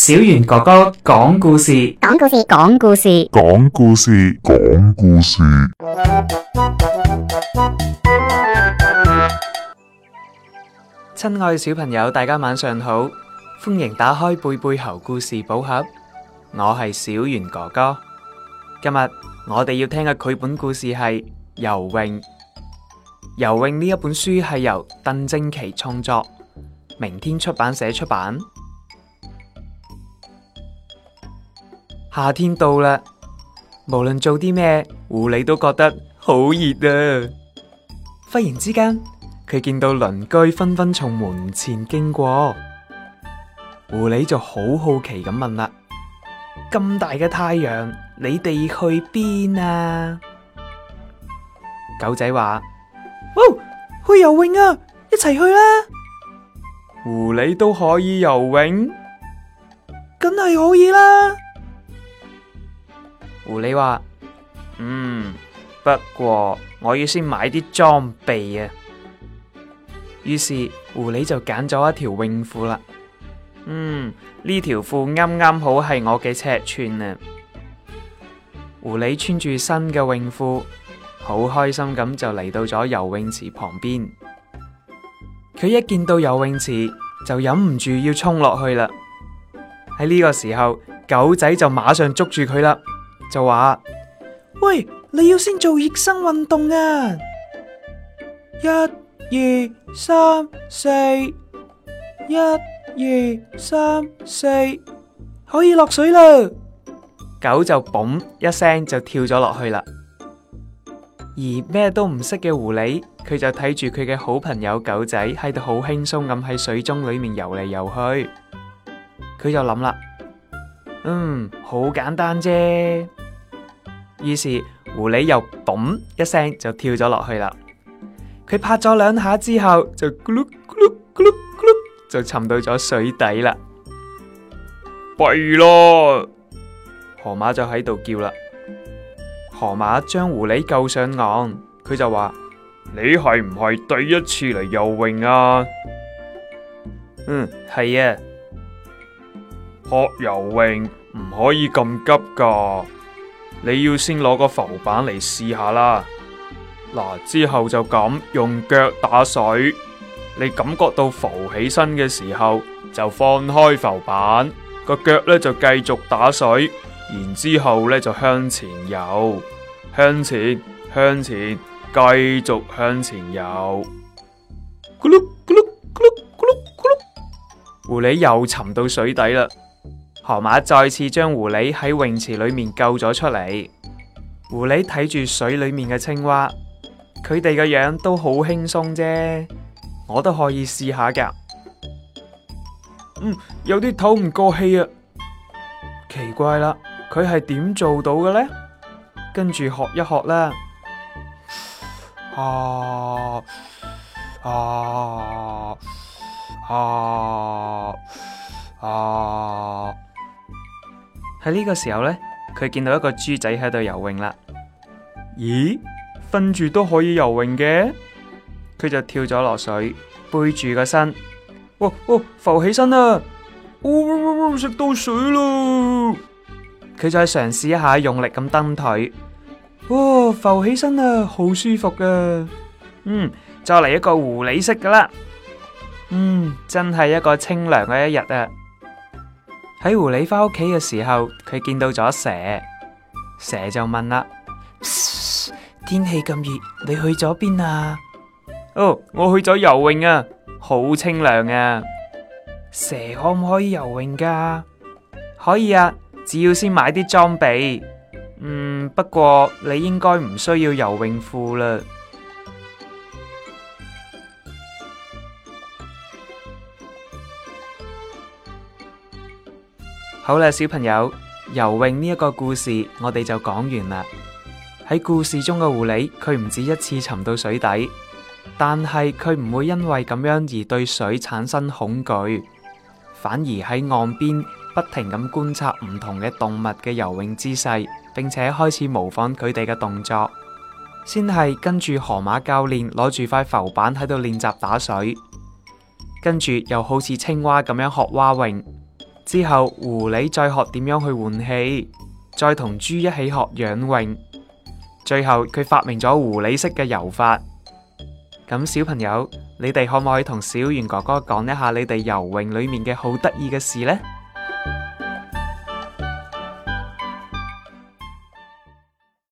小袁哥哥講故事， 講故事，講故事， 講故事，講故事。 親愛嘅小朋友，大家晚上好，歡迎打開貝貝猴故事寶盒，我係小袁哥哥。今日我哋要聽嘅繪本故事係《游泳》。《游泳》呢一本書係由鄧正奇創作，明天出版社出版。夏天到啦，無論做啲咩，狐狸都覺得好熱啊！忽然之間，佢見到鄰居紛紛從門前經過，狐狸就好好奇咁問啦：咁大嘅太陽，你哋去邊啊？狗仔話：哦，去游泳啊，一齊去啦！狐狸都可以游泳，梗係可以啦。狐狸話：不過我要先買啲裝備啊。於是狐狸就揀咗一條泳褲啦。呢條褲啱啱好係我嘅尺寸啊。狐狸穿住新嘅泳褲，好開心咁就嚟到咗游泳池旁邊。佢一見到游泳池就忍唔住要衝落去啦。喺呢個時候，狗仔就馬上捉住佢啦。就話：喂，你要先做熱身運動啊！1、2、3、4，1、2、3、4，可以落水啦！狗就嘣一聲就跳咗落去啦。而咩都唔識嘅狐狸，佢就睇住佢嘅好朋友狗仔喺度好輕鬆咁喺水中裏面游嚟游去。佢就諗啦，好簡單啫。於是狐狸又嘣一聲就跳咗落去啦。佢拍咗兩下之後，就咕嚕咕嚕咕嚕咕嚕就沉到咗水底啦。弊咯！河馬就喺度叫啦。河馬將狐狸救上岸，佢就話：你係唔係第一次嚟游泳啊？係啊。學游泳唔可以咁急噶。你要先攞個浮板嚟試下啦。嗱，之後就咁用腳打水，你感覺到浮起身嘅時候，就放開浮板，個腳咧就繼續打水，然之後咧就向前游，向前，向前，繼續向前游。咕嚕咕嚕咕嚕咕嚕咕嚕，狐狸又沉到水底啦。河馬再次將狐狸喺泳池裏面救咗出嚟。狐狸睇住水裏面嘅青蛙，佢哋嘅樣都好輕鬆啫，我都可以試下噶。有啲透唔過氣啊，奇怪啦，佢係點做到嘅呢？跟住學一學啦。喺呢個時候呢，佢見到一個豬仔喺度游泳啦。咦，瞓住都可以游泳嘅？佢就跳咗落水，背住個身，浮起身啦！食到水咯！佢再嘗試一下用力咁蹬腿，浮起身啦，好舒服噶。再嚟一個狐狸式噶啦。真係一個清涼嘅一日啊！喺狐狸返屋企嘅時候，佢見到咗蛇，蛇就問啦：天氣咁熱，你去咗邊啊？我去咗游泳啊，好清涼啊！蛇可唔可以游泳噶？可以啊，只要先買啲裝備。不過你應該唔需要游泳褲啦。好啦，小朋友，游泳呢一個故事我哋就講完啦。喺故事中嘅狐狸，佢唔止一次沉到水底，但係佢唔會因為咁樣而對水產生恐懼，反而喺岸邊不停咁觀察唔同嘅動物嘅游泳姿勢，並且開始模仿佢哋嘅動作。先係跟住河馬教練攞住塊浮板喺度練習打水，跟住又好似青蛙咁樣學蛙泳。 之後狐狸再學點樣去換氣，再同豬一起學仰泳，最後佢發明咗狐狸式嘅游法。咁小朋友，你哋可唔可以同小袁哥哥講一下你哋游泳裏面嘅好得意嘅事呢？